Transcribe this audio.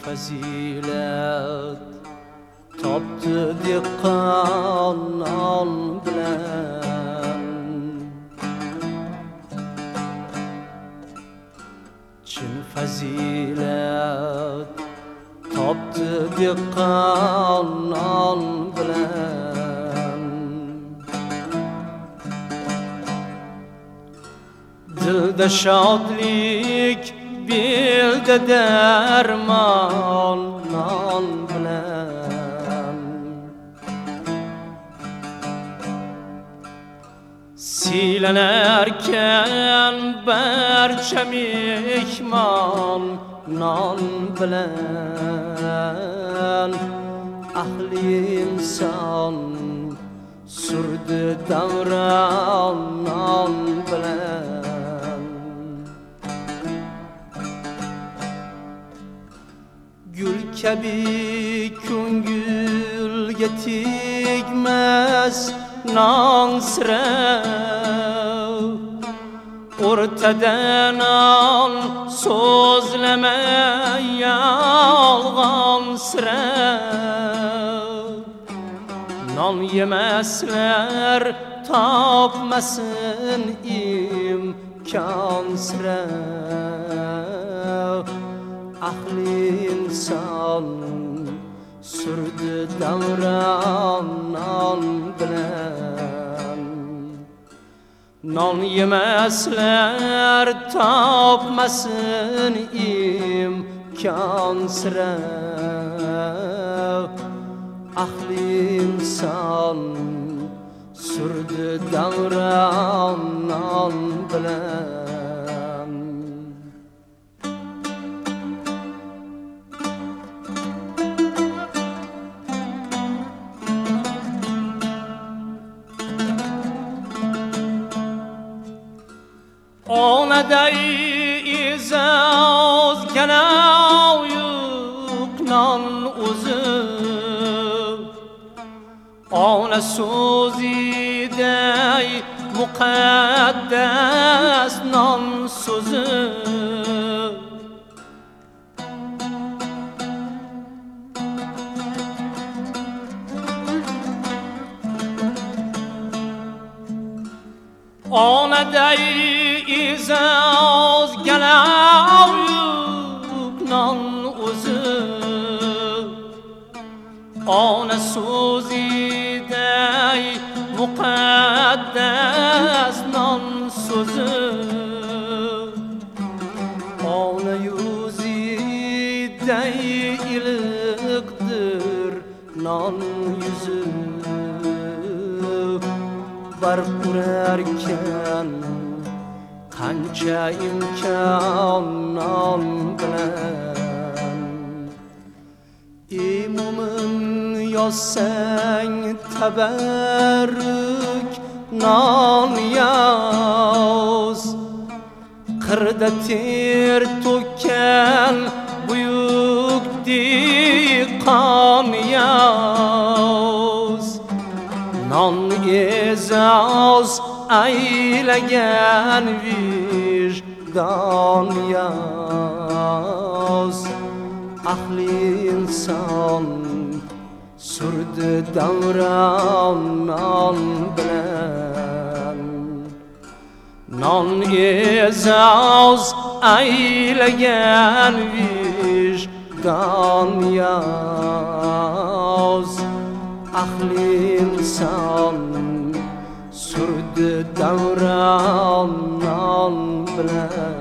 fazilat topdi dehqon non bilan, chin fazilat topdi dehqon non bilan. Dilda shodlik, belda darmon non bilan. Siylanarkan barcha mehmon non bilan. Ahli inson surdi davron non bilan. Gul kabi ko'ngilga tegmas non sira, o'rtada non so'zlamay yolg'on sira. Non yemaslar topmasin imkon sira. Ahli inson surdi davron non bilan. Non yemaslar topmasin imkon sira. Ahli inson surdi davron non bilan. Onaday izoz kanal yo'q non o'zi, ona so'ziday muqaddas non so'zi. Onaday izoz kanal yo'q non o'zi, ona so'ziday muqaddas non so'zi. Ona yuziday iliqdir non yuzi, barq urarkan qancha imkon non bilan. Ey mo'min, yozsang tabarruk non yoz, qirda ter to'kkan buyuk dehqon yoz. Non e'zoz aylagan vijdon yoz. Ahli inson surdi davron non bilan. Non e'zoz aylagan vijdon yoz. Ahli inson surdi davron non bilan.